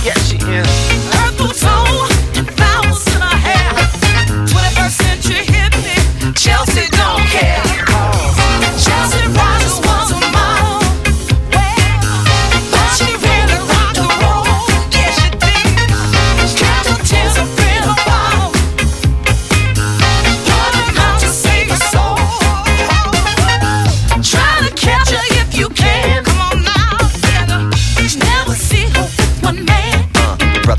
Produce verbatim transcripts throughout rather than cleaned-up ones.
Yeah, she is. Purple toe and flowers in her hair. twenty-first century hippie, Chelsea don't care. Chelsea Rogers was a model, but she really rocked and roll. Yeah, she did. Candle tears up in her bottle, put them out to save her soul. Try to catch her if you can. Come on now, never see her with one man.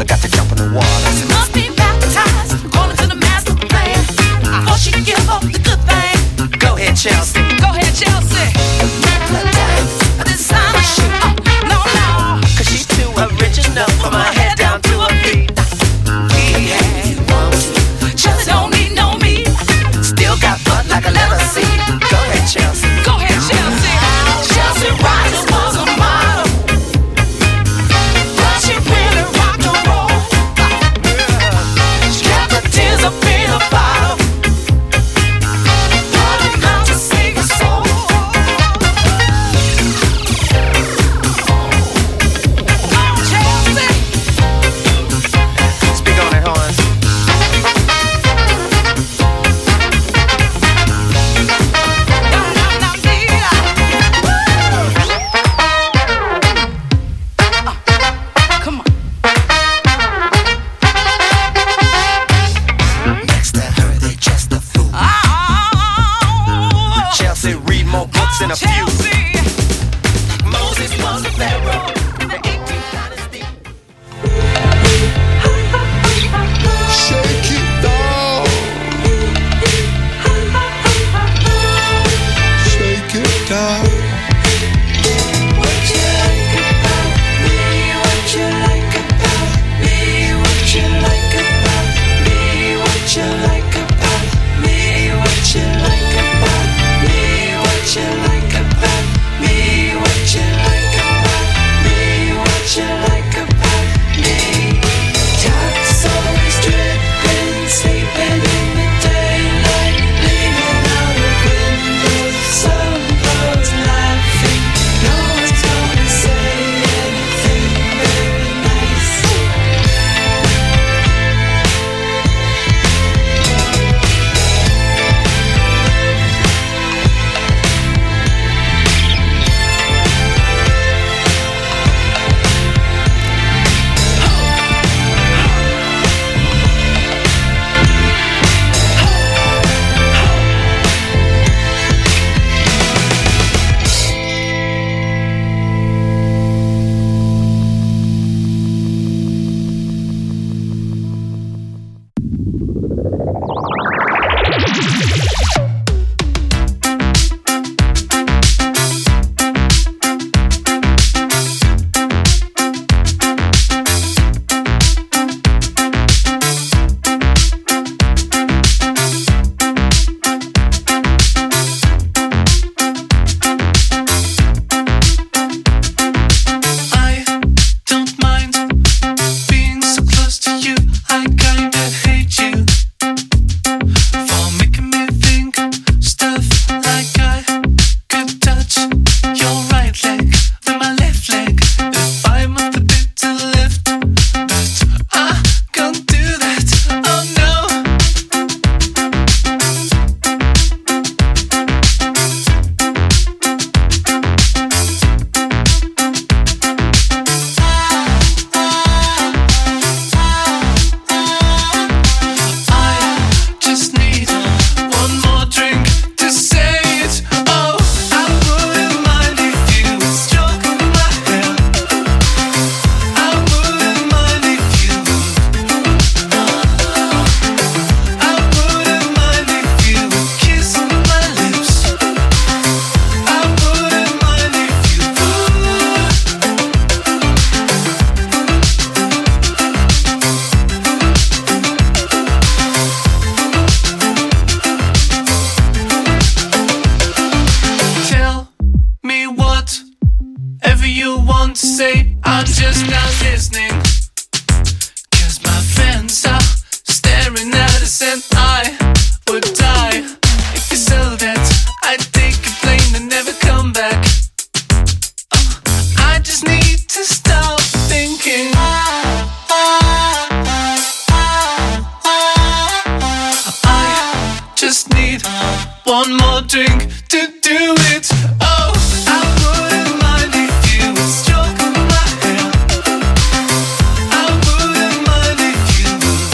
more drink to do it. Oh, I wouldn't mind if you would stroke my hair. I wouldn't mind if you would.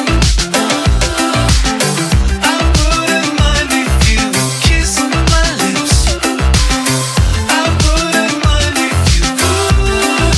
I wouldn't mind if you would kiss my lips. I wouldn't mind if you would.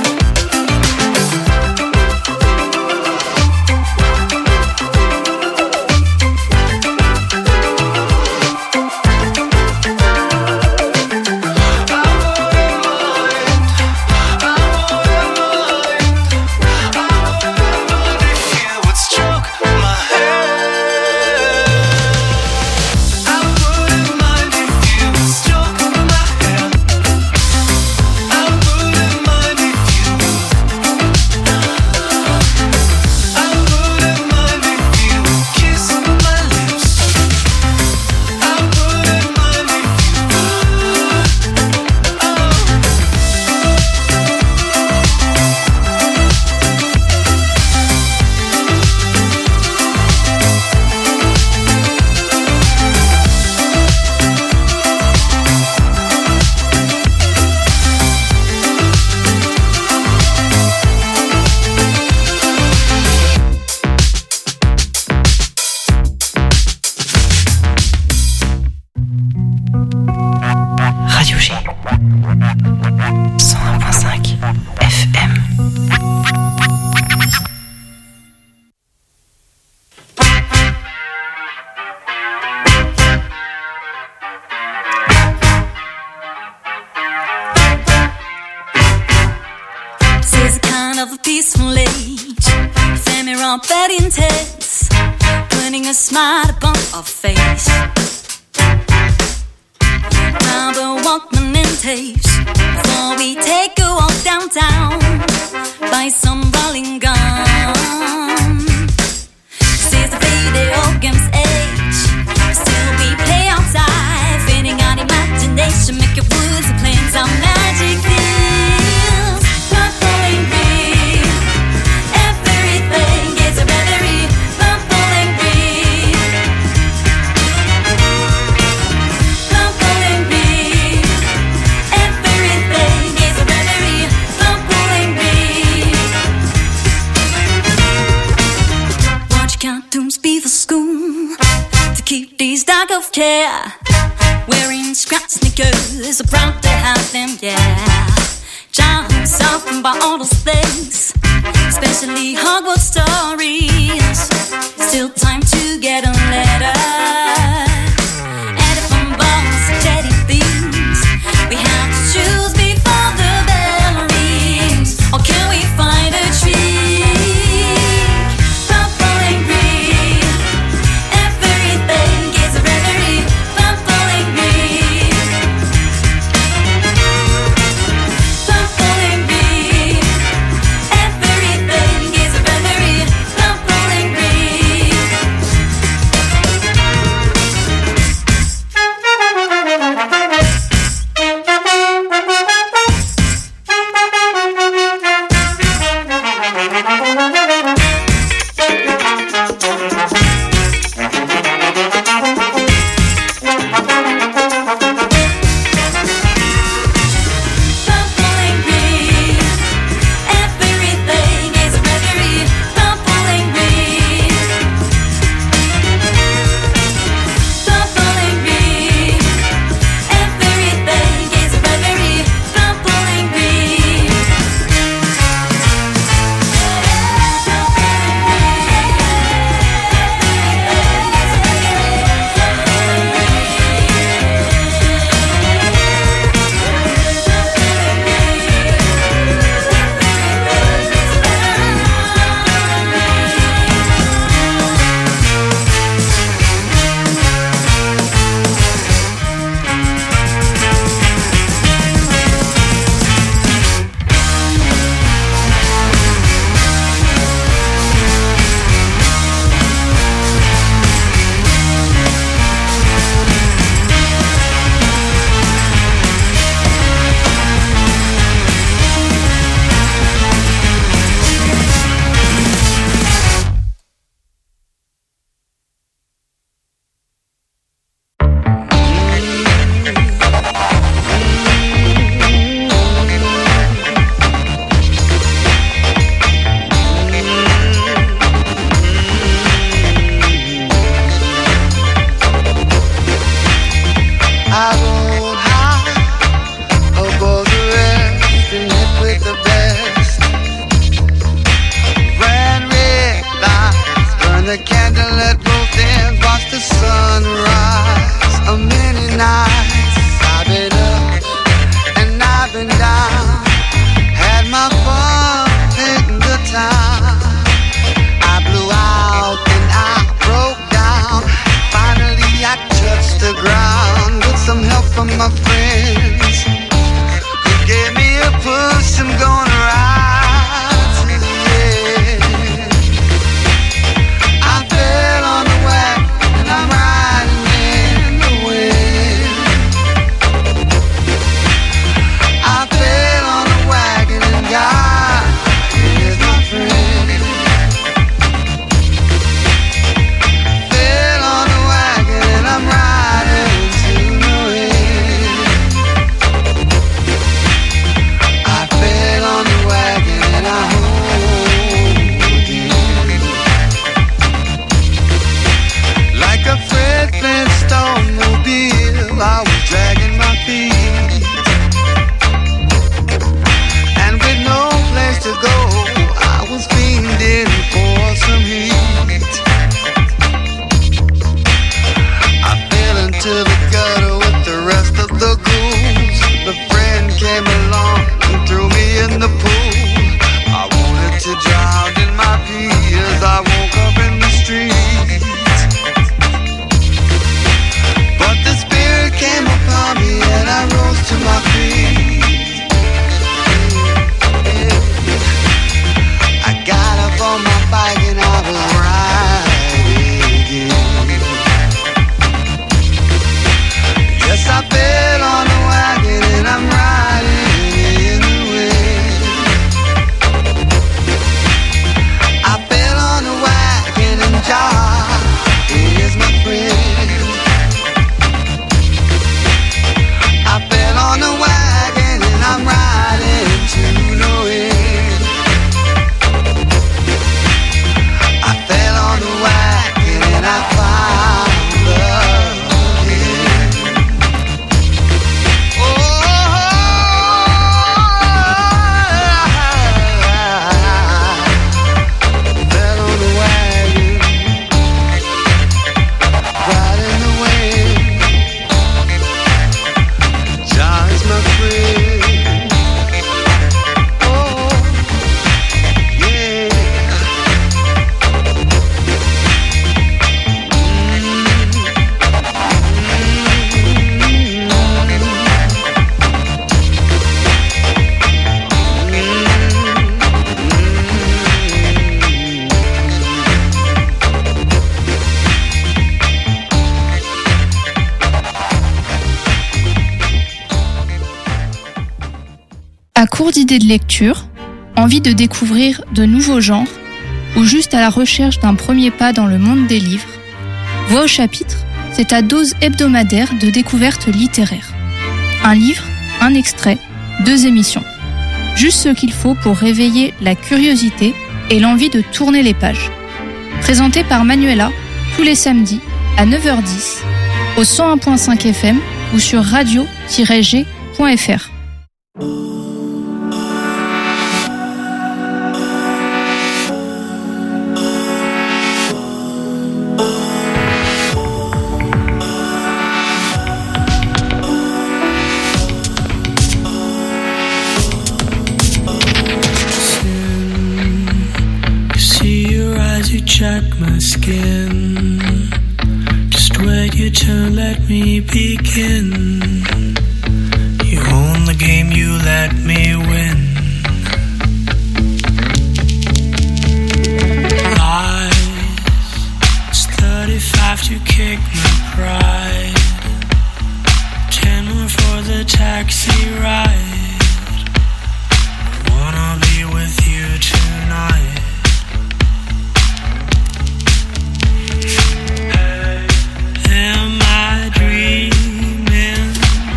Radio G, cent un point cinq F M. This is a kind of a peaceful age, ephemeral but intense, putting a smile upon our face. Now the Walkman and tapes, before we take a walk downtown, buy some rolling gum. This is the video games age, still we play outside, feeding our imagination, make your woods and plains our magic fields. Purple and green, everything is a reverie. Purple and green, purple and green, everything is a reverie. Purple and green. Watch cartoons before school to keep these dark of care. Wearing scratch sneakers, proud to have them, yeah. Childhood softened by all those things, especially Hogwarts stories. Still time to get a letter. Elephant balls, teddy beans. We have to choose before the bell rings. Or can we find a tree? Purple and green, everything is a reverie. Purple and green, purple and green, court d'idées de lecture, envie de découvrir de nouveaux genres ou juste à la recherche d'un premier pas dans le monde des livres, Voix au chapitre, c'est ta dose hebdomadaire de découverte littéraire. Un livre, un extrait, deux émissions. Juste ce qu'il faut pour réveiller la curiosité et l'envie de tourner les pages. Présenté par Manuela tous les samedis à neuf heures dix au cent un virgule cinq F M ou sur radio tiret g point f r. Check my skin. Just wait your turn, let me begin. You own the game, you let me win. Lies, it's thirty-five to kick my pride. Ten more for the taxi ride. I wanna be with you tonight. Am I dreaming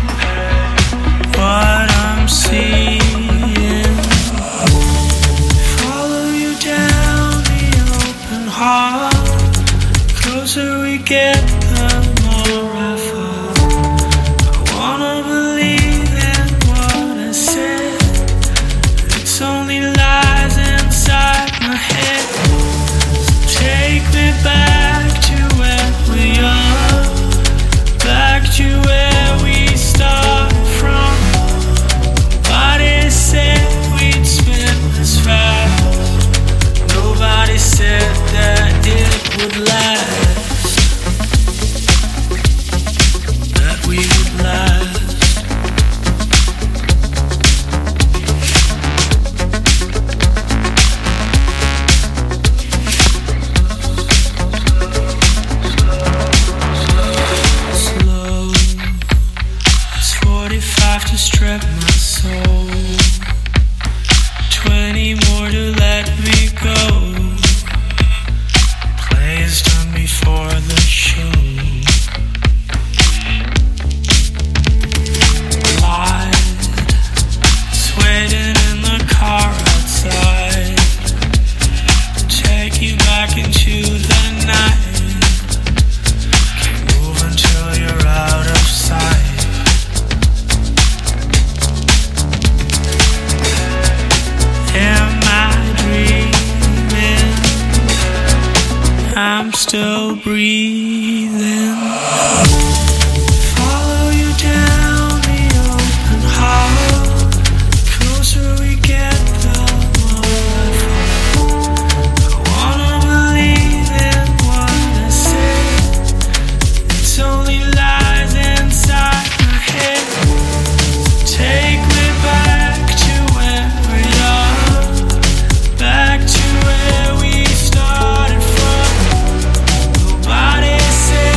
what I'm seeing? Follow you down the open hall. Closer we get, the more I fall. I wanna believe in what I said. It's only lies inside my head. So take me back to where we are, back to where we started from. Nobody said we'd spin this fast. Nobody said that it would last, that we would last. To strip my soul, twenty more to let me go. Play is done before the show. Light, it's waiting in the car outside. Take you back into the night. Can't move until you're out of sight. Am I dreaming? I'm still breathing. Follow you down the open hall. Closer we get, the more I fall. I wanna believe in what I say. It's only lies inside my head. Take me back to where we are, back to where we started from. Nobody said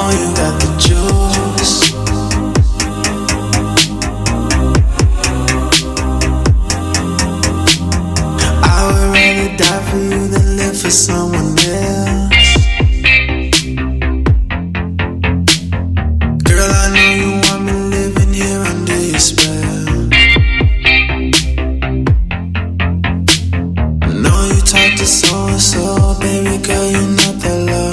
you got the juice. I would rather die for you than live for someone else. Girl, I know you want me living here under your spell. I know you talk to so and so, baby girl, you're not that low.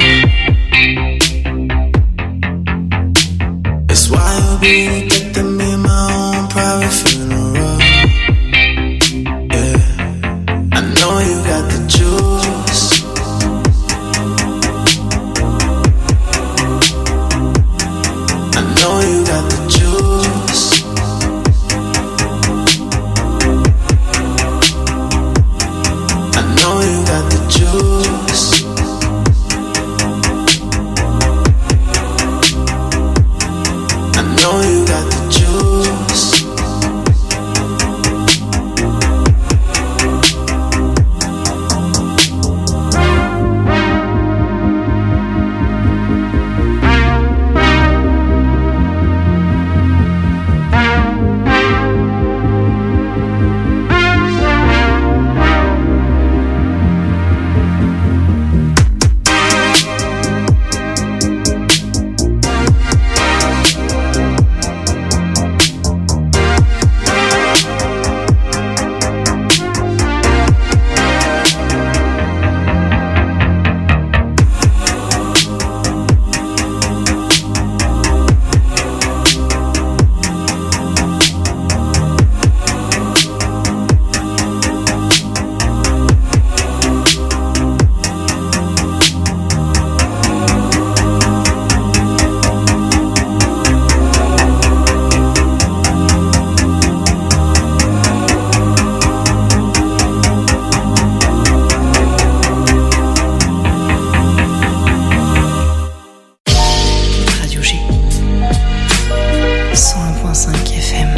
That's why you'll be neglecting me in my own private funeral. Yeah, I know you got the juice. I know you got the juice. I know you got the juice. I know you got the juice. Radio G. cent un point cinq F M.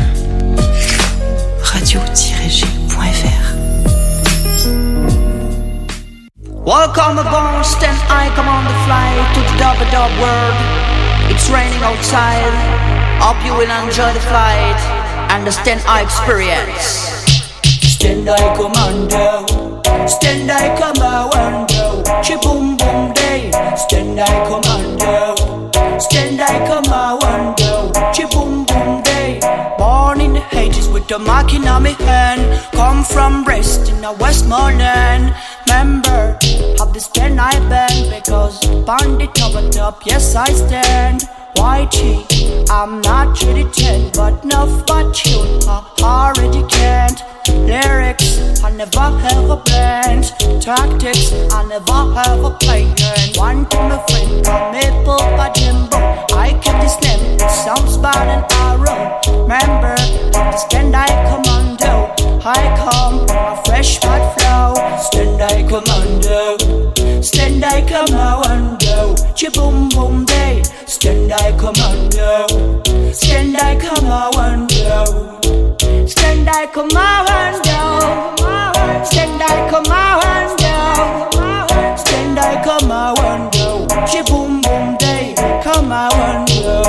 radio-g point f r. Welcome aboard, stand I come on the flight to the dub dub world. It's raining outside, hope you will enjoy the flight and the stand I experience. Stand I commando, stand I commando, chi-boom boom day. Stand I commando, stand I commando, chi-boom boom day. Born in the eighties with the marking on my hand, come from Brest in the Westmoreland. Member of the stand I band, because on the top of top, yes I stand. Y G, I'm not really ten, but enough but you I already can't. Lyrics, I never have a blend. Tactics, I never have a plan. One to my friend, call me Papa Jimbo. I kept this name, it sounds bad and arrow. Remember, the stand I commando. I come from a fresh bad flow. Stand I commando, stand I commando, chi-boom boom day. Stand I commando, stand I commando, stand I commando, stand I commando, stand I commando, chi-boom boom day, commando.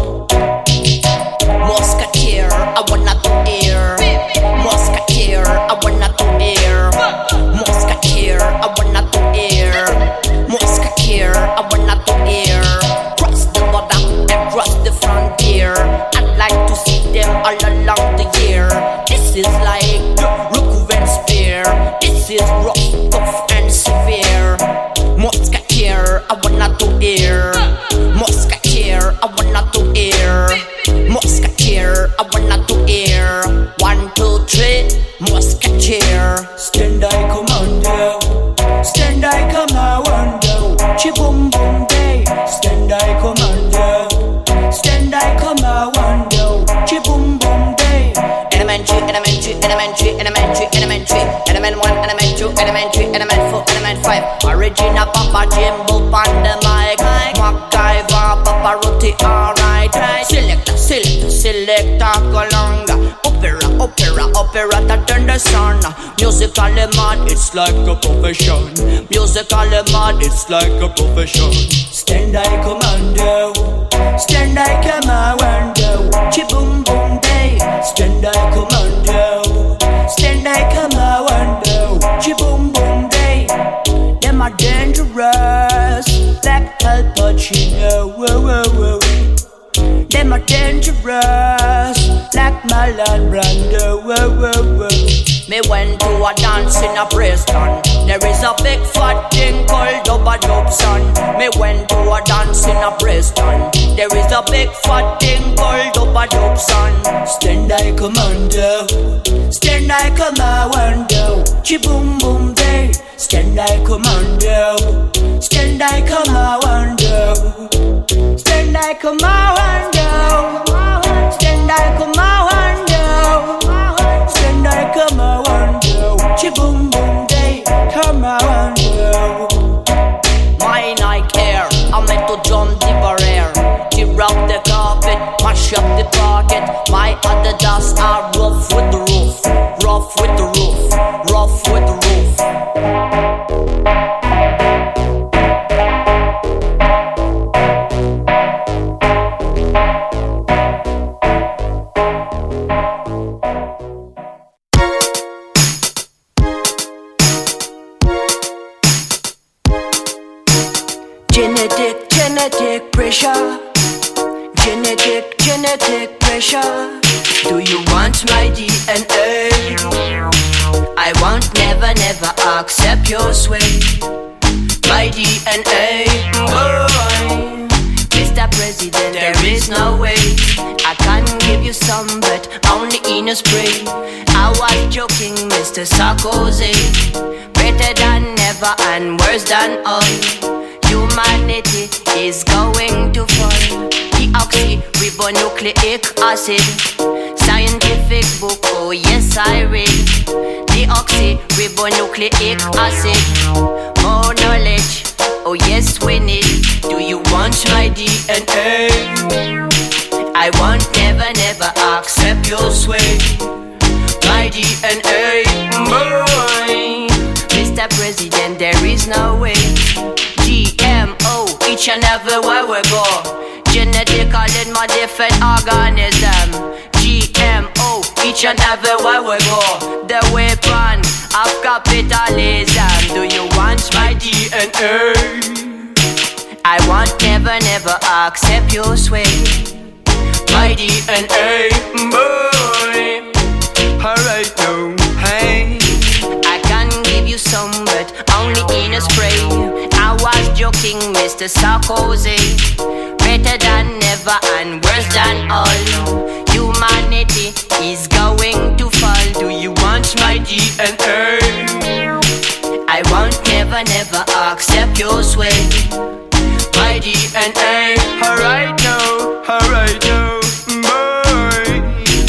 Musketeer, I wanna to air. Musketeer, I wanna to air. Musketeer, I wanna to air. Musketeer, I wanna to air. Cross the border and cross the frontier. I'd like to see them all along the year. This is like Rookven Spear. This is rough, tough and severe. Musketeer, I wanna to air. Musketeer, I wanna to air. Musketeer, I wanna to air. One, two, three, Musketeer. Stand I commando, stand I commando, chi-boom boom day. Stand I commando, stand I commando, chi-boom boom day. Elementary, elementary, elementary, elementary, elementary, element one, element two, element three, element four, element five. Original Papa Jimbo on the mic. MacGyver, Papa Roti, alright. Selector, selector, selector, Colonga. Opera, opera, opera, that turn the son. Musically mad, it's like a profession. Musically mad, it's like a profession. Stand I commando, stand I commando. Chiboom boom day, stand I commando, stand I commando. Chiboom boom day. Them are dangerous, like Al Pacino. Whoa, whoa, whoa. Them are dangerous, like Marlon Brando. Whoa, whoa, whoa. Me went to a dance in a Preston. There is a big fat thing called Dubba Dub son. Me went to a dance in a Preston. There is a big fat thing called Dubba Dub son. Stand I commando, stand I commando. Chiboom boom day. Stand I commando, stand I commando. Stand I commando, stand I commando, stand I commando. Chiboom boom day, commando. My Nike Air, I'm meant to jump the barrier, tear up the carpet, mash up the pocket. My Adidas are rough with the roof, rough with the roof, rough with the roof. Genetic, genetic pressure. Genetic, genetic pressure. Do you want my D N A? I won't never, never accept your sway. My D N A, boy. Mister President, there is no way I can give you some, but only in a spray. I was joking, Mister Sarkozy. Better than never and worse than all. Humanity is going to fall. Deoxyribonucleic acid. Scientific book, oh yes I read. Deoxyribonucleic acid. More knowledge, oh yes we need. Do you want my D N A? I won't never, never accept your sway. My D N A, boy. Mister President, there is no way. G M O, each and everywhere we go. Genetically modified organism. G M O, each and everywhere we go. The weapon of capitalism. Do you want my D N A? I won't never, never accept your sway. My D N A, boy. Alright now, hey. I can give you some, but only in a spray. I was joking, Mister Sarkozy. Better than never and worse than all. Humanity is going to fall. Do you want my D N A? I won't never, never accept your sway. My D N A, alright now, alright now, boy.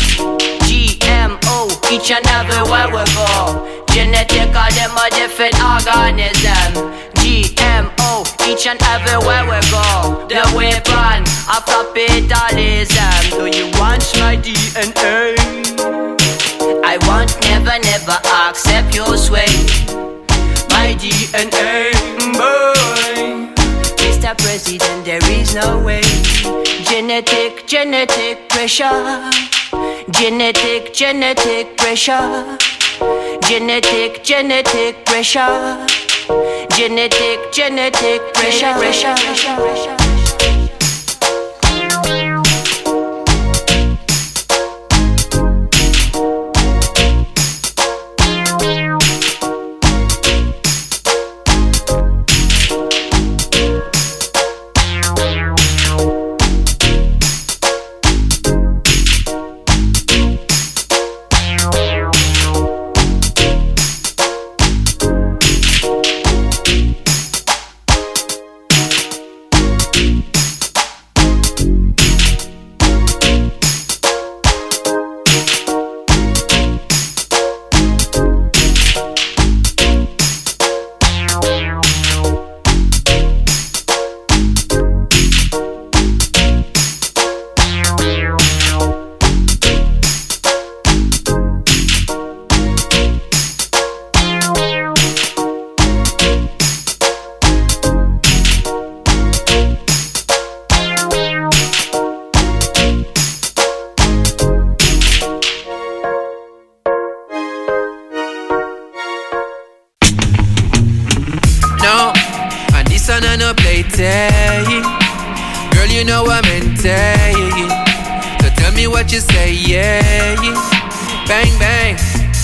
G M O, each and everywhere we go. Genetically modified organism. G M O, each and everywhere we go. The weapon of capitalism. Do you want my D N A? I won't never, never accept your sway. My D N A, boy. Mister President, there is no way. Genetic, genetic pressure. Genetic, genetic pressure. Genetic, genetic pressure. Genetic, genetic pressure, pressure, pressure, pressure. maintain. So tell me what you say, yeah, yeah. Bang, bang.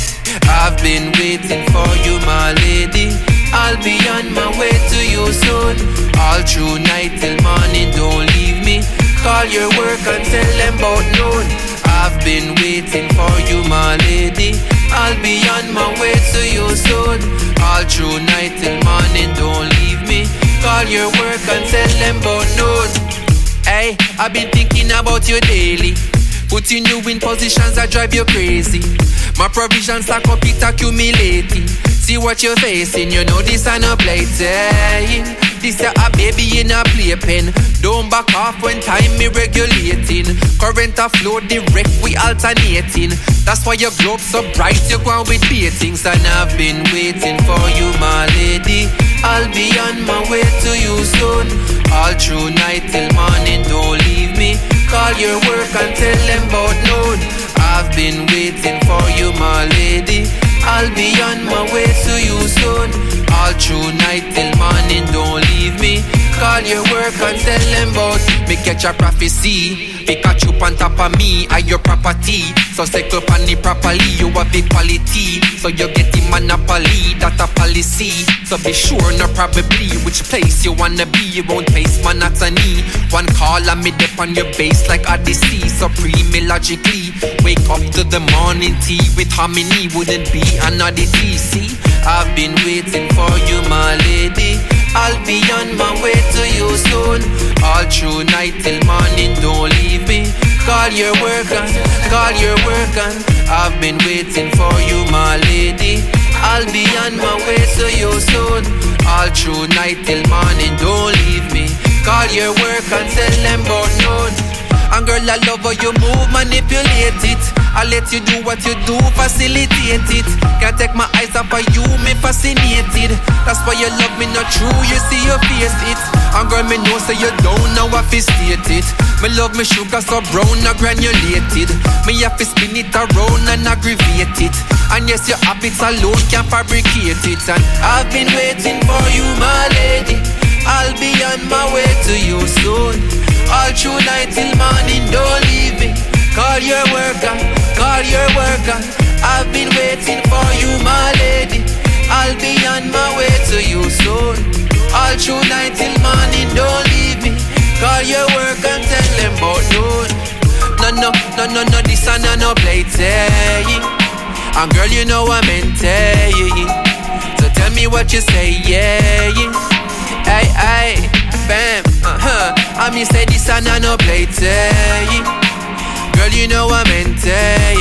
I've been waiting for you, my lady. I'll be on my way to you soon. All through night till morning, don't leave me. Call your work and tell them about noon. I've been waiting for you, my lady. I'll be on my way to you soon. All through night till morning, don't leave me. Call your work and tell them about noon. Hey, I've been thinking about you daily. Putting you in positions that drive you crazy. My provisions stack up, it accumulating. See what you're facing, you know this ain't no playtime. This a baby in a playpen. Don't back off when time me regulating. Current a flow direct, we alternating. That's why your globe so bright, you go on with beatings. And I've been waiting for you, my lady. I'll be on my way to you soon. All through night till morning, don't leave me. Call your work and tell them about noon. I've been waiting for you, my lady. I'll be on my way to you soon. All through night till morning, don't leave me. Call your work and tell them about me. Catch a prophecy. Pikachu on top of me, I your property. So cycle on it properly, you have the quality. So you get the monopoly, that a policy. So be sure, no probably, which place you wanna be. You won't face monotony. One call and me dip on your base like Odyssey. Supreme logically, wake up to the morning tea with harmony. Wouldn't be an oddity, see. I've been waiting for you, my lady. I'll be on my way to you soon. All through night till morning, don't leave me. Call your work on, call your work on. I've been waiting for you, my lady. I'll be on my way to you soon. All through night till morning, don't leave me. Call your work and tell them about noon. And girl, I love how you move, manipulate it. I let you do what you do, facilitate it. Can't take my eyes off of you, me fascinated. That's why you love me not true, you see you face it. And girl, me know so you don't know I fi state it. Me love me sugar so brown, not granulated. Me have to spin it around and aggravate it. And yes, your habits alone can fabricate it. And I've been waiting for you, my lady. I'll be on my way to you soon. All through night till morning, don't leave me. Call your worker, call your worker. I've been waiting for you, my lady. I'll be on my way to you soon. All through night till morning, don't leave me. Call your worker and tell them about noon. No, no, no, no, no, this and no, no playtime. And girl, you know I'm into. So tell me what you say, yeah, yeah. Hey, hey, bam, uh-huh. I mean say this and I no play yeah. Girl, you know I'm into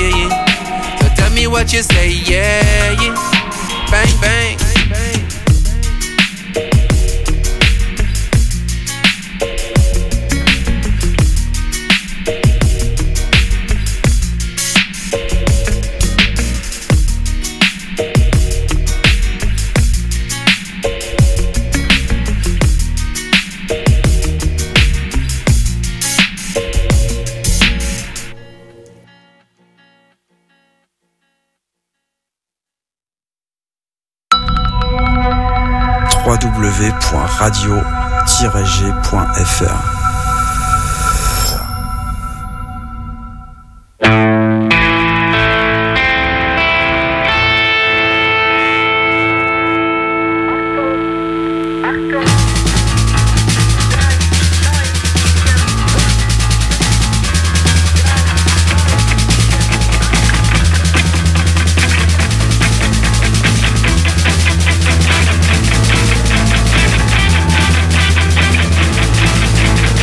yeah. So tell me what you say, yeah, yeah. Bang, bang. w w w point radio tiret g point f r. We'll be right back.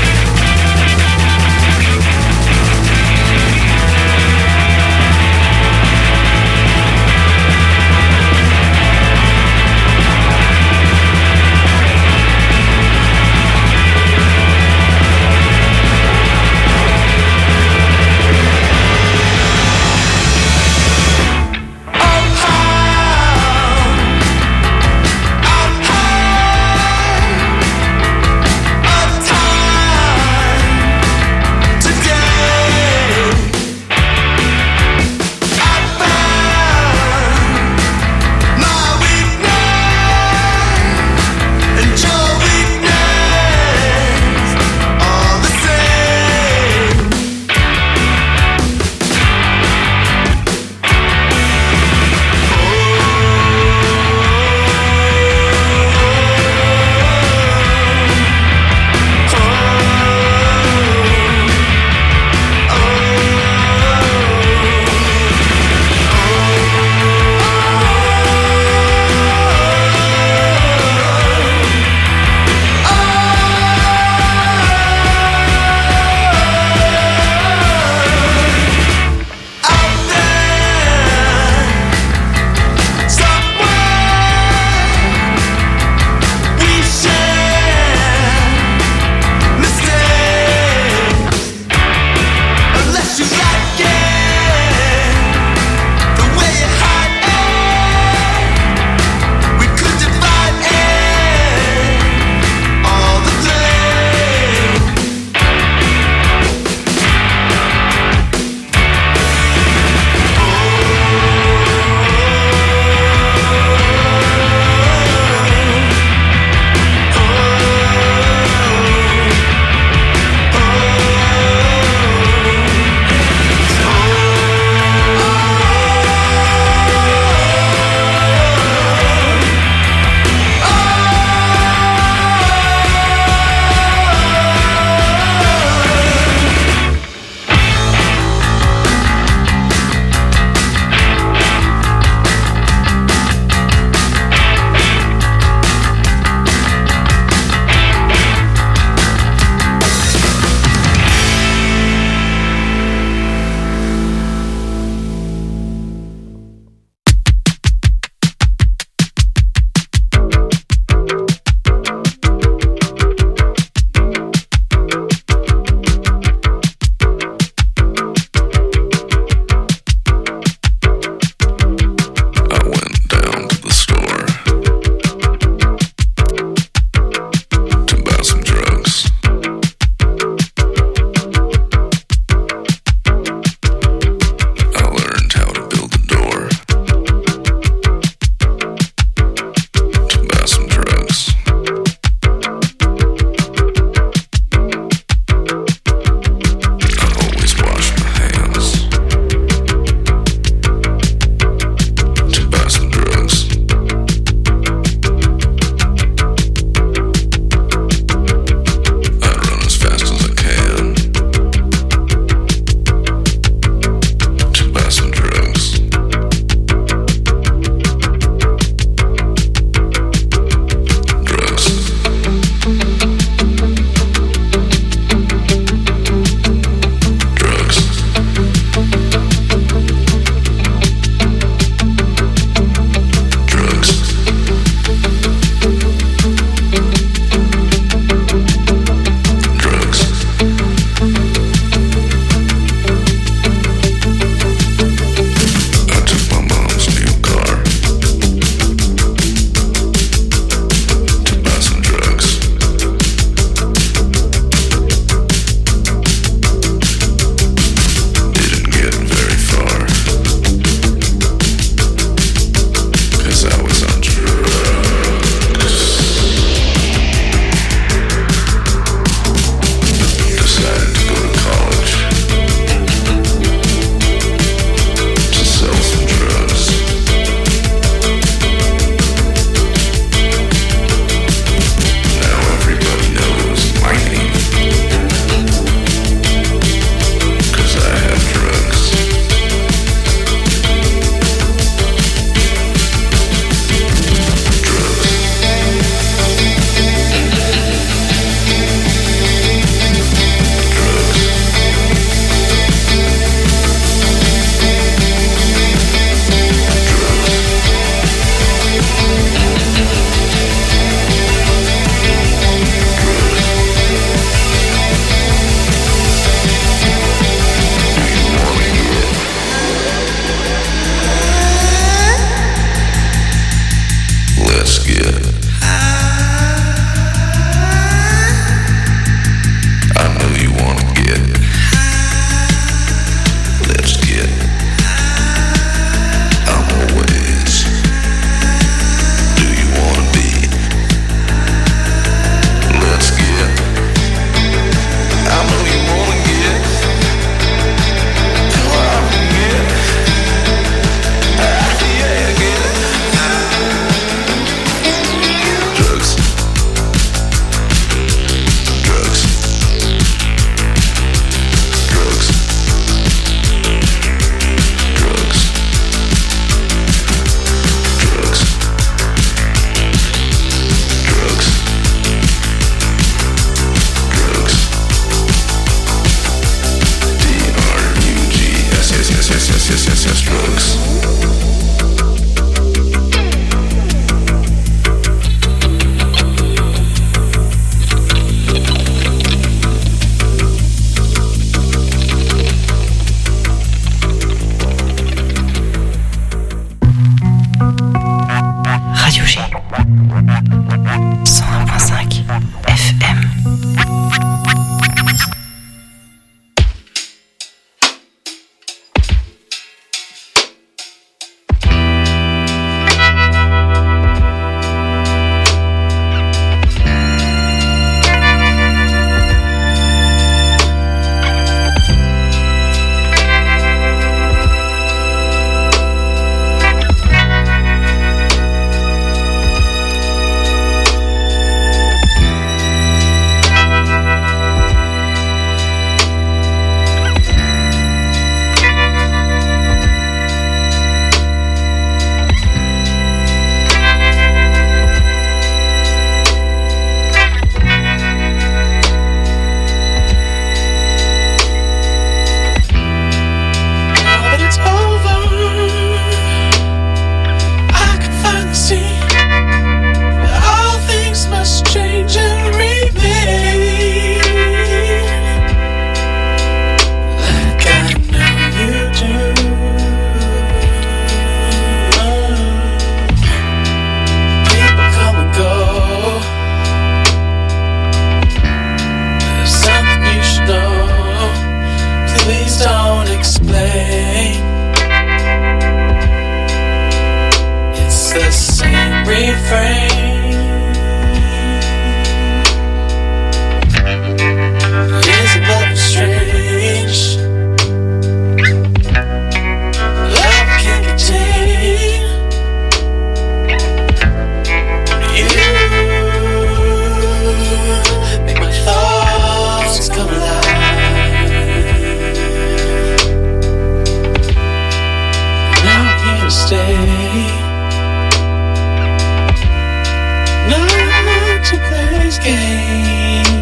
gains.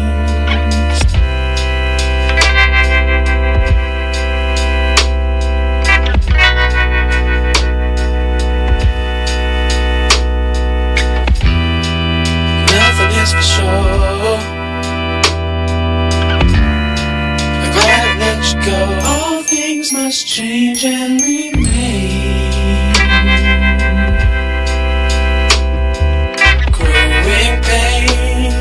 Nothing is for sure. I'm glad I let you go. All things must change and remain. Growing pains.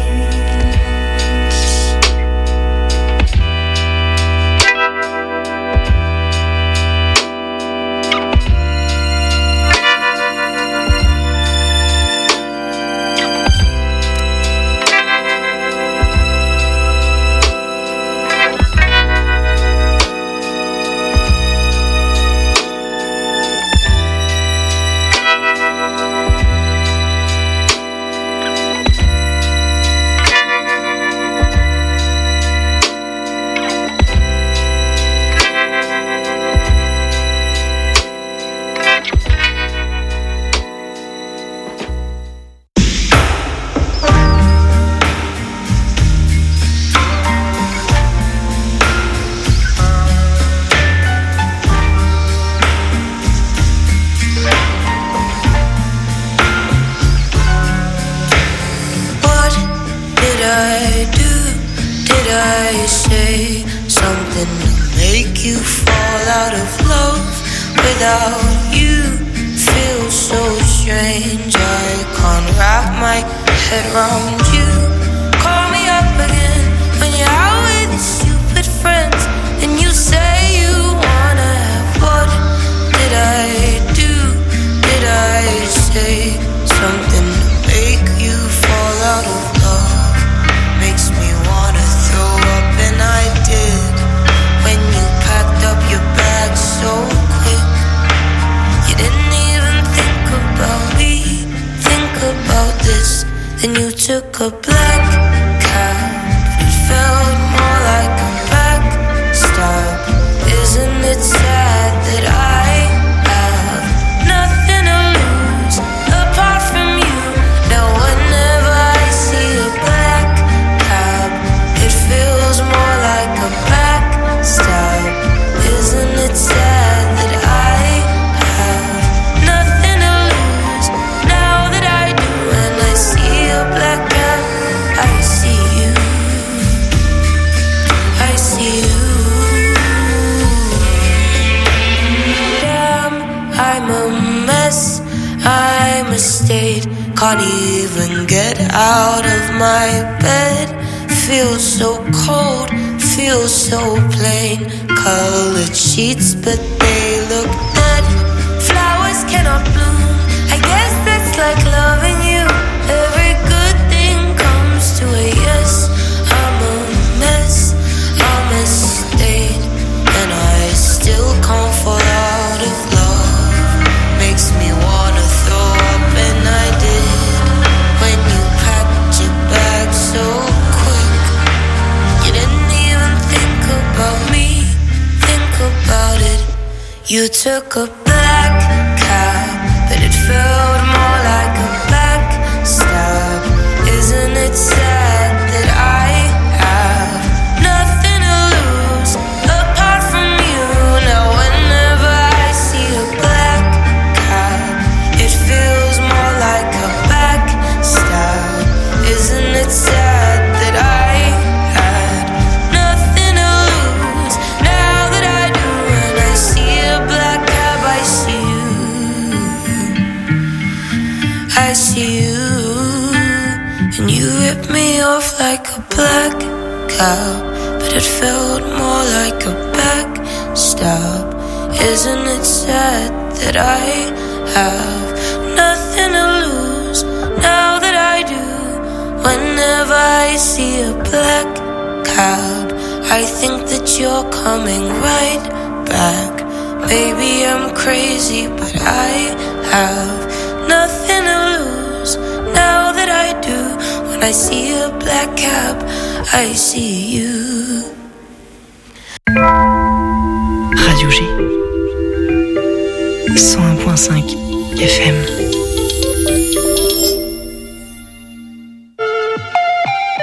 What did I do? Did I say something to make you fall out of love? Without you, feel so strange. I can't wrap my head around you. Call me up again when you're out with your stupid friends, and you say you wanna have. What did I do? Did I say something to make you fall out of love? Makes me wanna throw up, and I did. When you packed up your bag so quick, you didn't even think about me, think about this. Then you took a black cab. It felt more like a back stop. Isn't it sad that I have nothing to lose apart from you? Now whenever I see a black cab, it feels more like a back stop. Isn't it sad that I have nothing to lose now that I do? When I see a black cab, I see you. I see you. Damn, I'm a mess. I'm a state. Can't even get out of my bed. Feel so cold, feel so plain. Colored sheets, but they look dead. Flowers cannot bloom. I guess that's like loving you. Every good thing comes to a yes. I'm a mess, I'm a state, and I still can't fall out of love. Makes me wanna throw up, and I did. When you packed your bag so quick, you didn't even think about me, think about it. You took a black cab, but it felt more like a back stop. Isn't it sad that I have nothing to lose apart from you? Now whenever I see a black cab, it feels more like a back stop. Isn't it sad that I had nothing to lose now that I do? When I see a black cab, I see you. I see you. And you ripped me off like a black cab, but it felt more like a back stop. Isn't it sad that I have nothing to lose now that I do? Whenever I see a black cab, I think that you're coming right back. Maybe I'm crazy, but I have nothing to lose now that I do. When I see a black cab, I see you. Radio G cent un point cinq F M.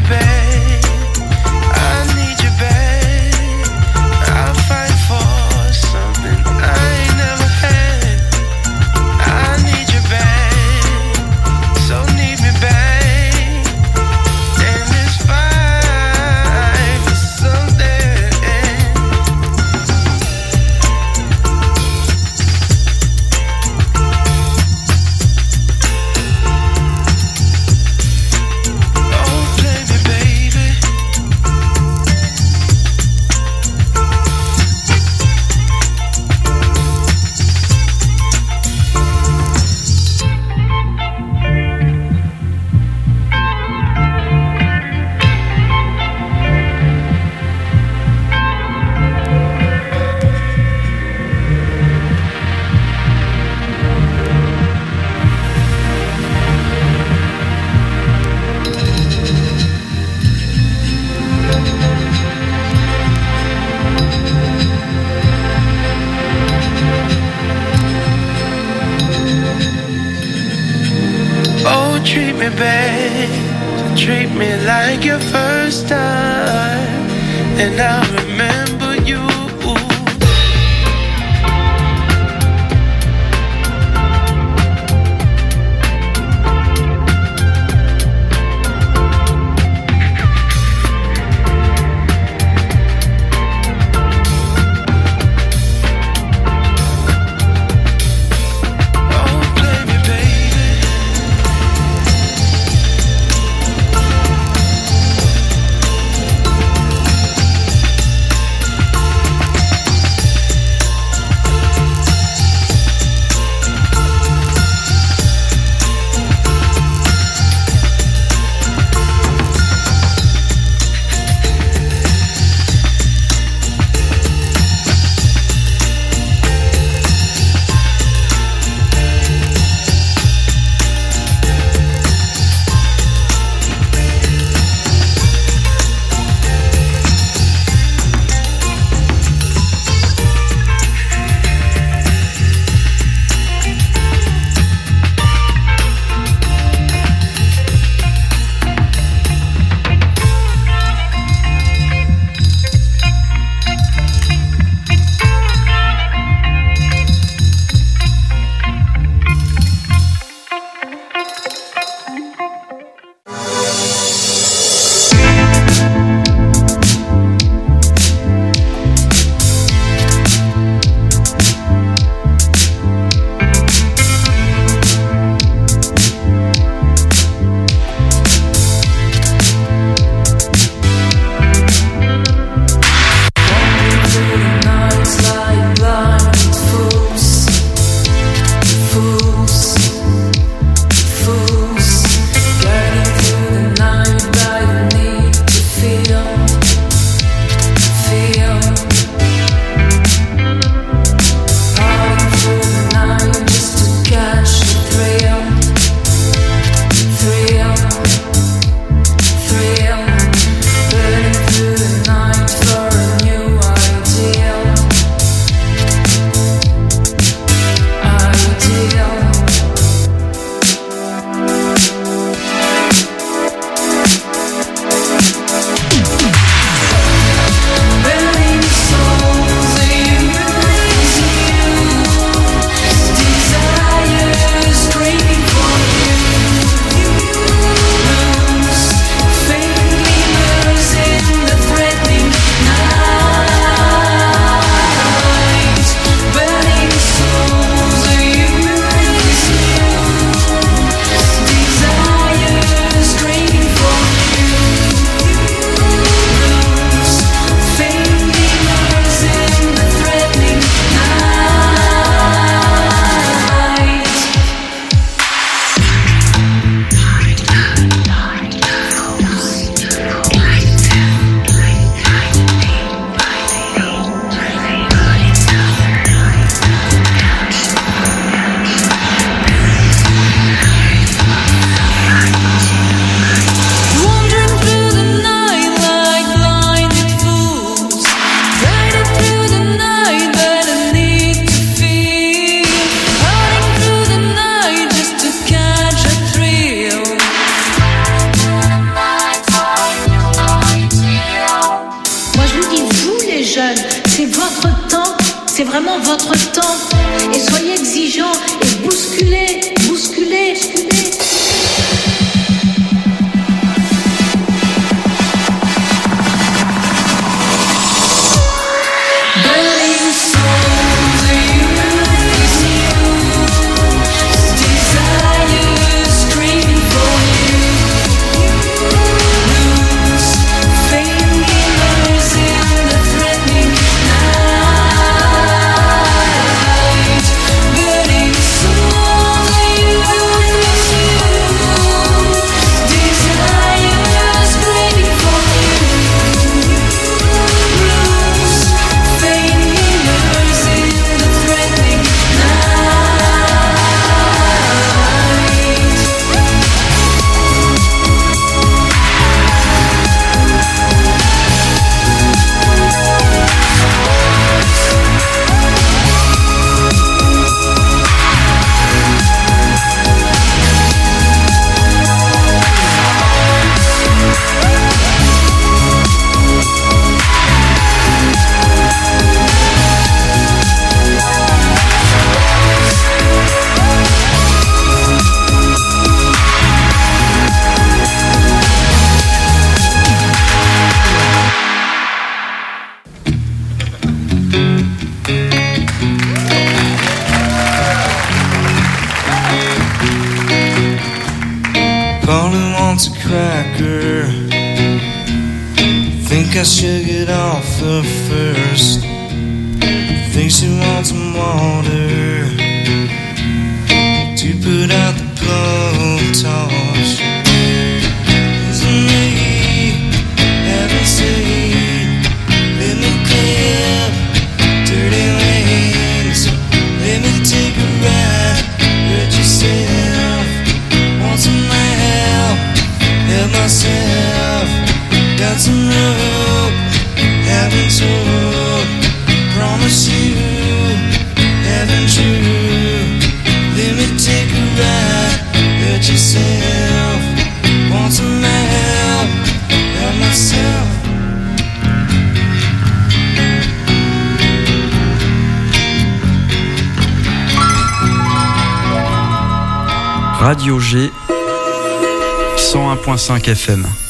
babe. I need you, babe. I'll fight for something I ain't never had. I need you, babe. So need me, babe. And it's fine for someday. Oh, play me, baby. Oh, treat me, babe. Treat me like your first time. And I'll remember you. Oh, play me, baby. C'est vraiment votre temps. Et soyez exigeants et bousculez, bousculez, bousculez. I should get off the first. Think she wants some water to put out the blowtorch. Isn't me having said, let me clear dirty lanes, let me take a ride. Hurt yourself, want some help, help myself. Got some rope, haven't told. Promise you, haven't true. Let me take a ride, hurt yourself. Want some help, help myself. Radio G, cent un point cinq F M.